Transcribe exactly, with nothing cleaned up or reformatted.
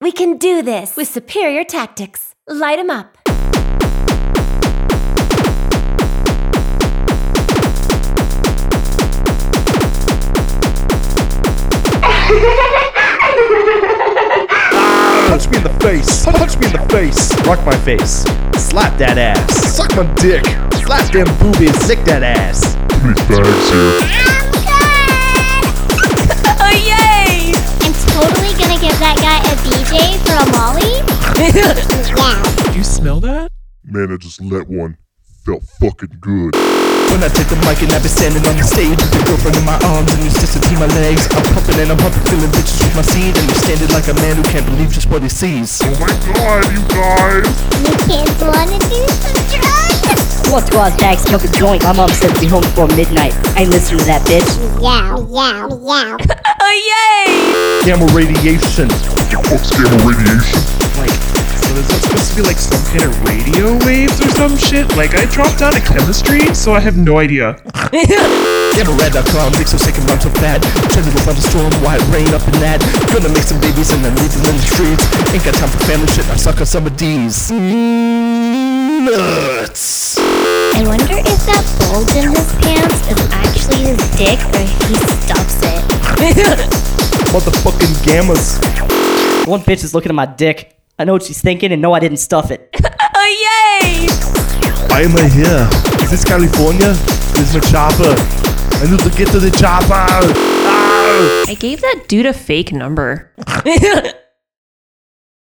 We can do this with superior tactics. Light 'em up. Punch me in the face. Punch me in the face. Rock my face. Slap that ass. Suck my dick. Slap them boobies. Sick that ass. Too many bags here. Oh, yay! I'm totally gonna give that guy a B J for a Molly. Yeah. You smell that? Man, I just let one. Felt fucking good. When I take the mic and I be standing on the stage with the girlfriend in my arms and it's just between my legs. I'm pumping and I'm pumping, feeling bitches with my seed, and I'm standing like a man who can't believe just what he sees. Oh my god, you guys! You kids wanna do some drugs? Want to go out back, smoke a joint. My mom said to be home before midnight. I ain't listening to that bitch. Yeah, yeah, yeah. Oh, yay! Gamma radiation. What's gamma radiation? Like, so is that supposed to be like some kind of radio waves or some shit? Like, I dropped out of chemistry, so I have no idea. Gamma red dot com, big so sick and run so fat. Turning up on the storm, white rain up in that. Gonna make some babies and then leave them in the streets. Ain't got time for family shit, I suck on some of these. Mm, nuts. I wonder if that bulge in his pants is actually his dick or he stuffs it. Motherfucking gammas. One bitch is looking at my dick. I know what she's thinking and no, I didn't stuff it. Oh, yay! Why am I here? Is this California? Where's my chopper? I need to get to the chopper. Ah! I gave that dude a fake number.